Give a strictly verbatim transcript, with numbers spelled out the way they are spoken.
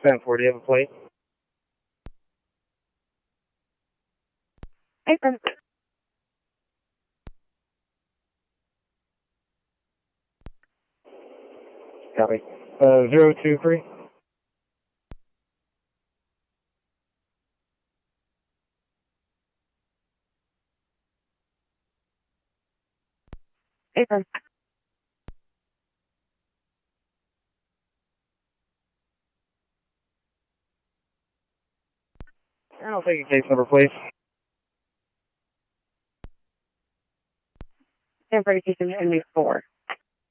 ten four, do you have a plate? Apron. Copy. Uh, zero two three. Apron. And I'll take a case number, please. San Francisco, four.